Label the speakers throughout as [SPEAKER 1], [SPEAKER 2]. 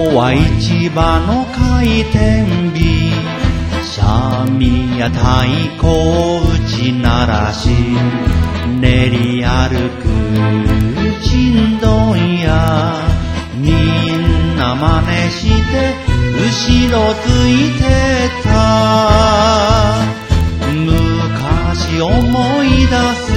[SPEAKER 1] は市場の開店日、三味や太鼓を打ち鳴らし、練り歩くちんどんや、みんな真似して後ろついてた。昔思い出す、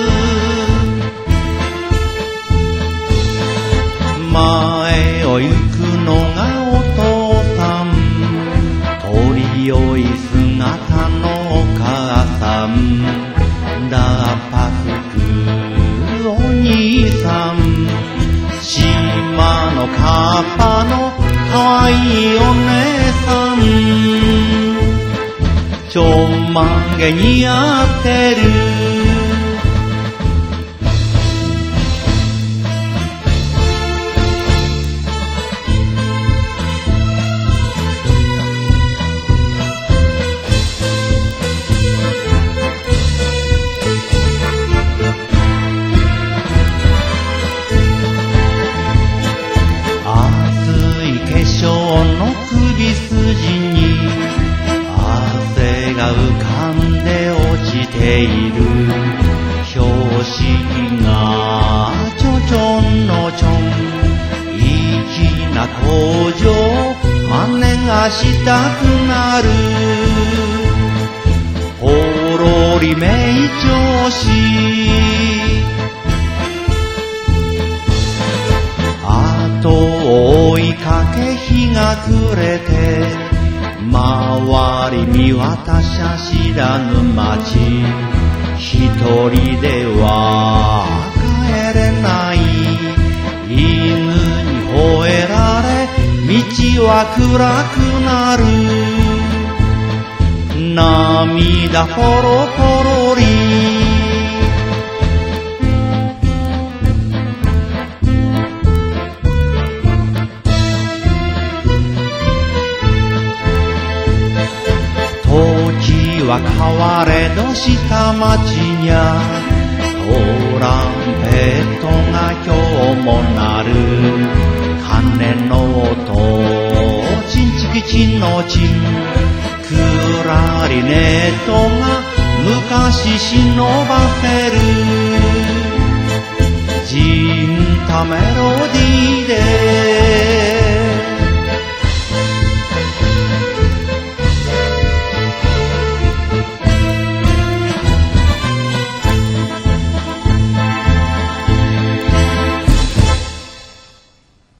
[SPEAKER 1] 前を行くのがお父さん、鳥よい姿のお母さん、ダーパスクお兄さん、島のカッパの可愛いお姉さん、ちょんまげ似合ってる。化粧の首筋に汗が浮かんで落ちている。標識がちょちょんのちょん、粋な工場真似がしたくなる。ほろり名調子、後を追いかけ日が暮れて、周り見渡しゃ知らぬ街、一人では帰れない。犬に吠えられ道は暗くなる。涙ポロポロり、時は変われど下町にゃ、トランペットが今日も鳴る。鐘の音チンチキチンのチン、クラリネットが昔忍ばせる。ジンタメロディーで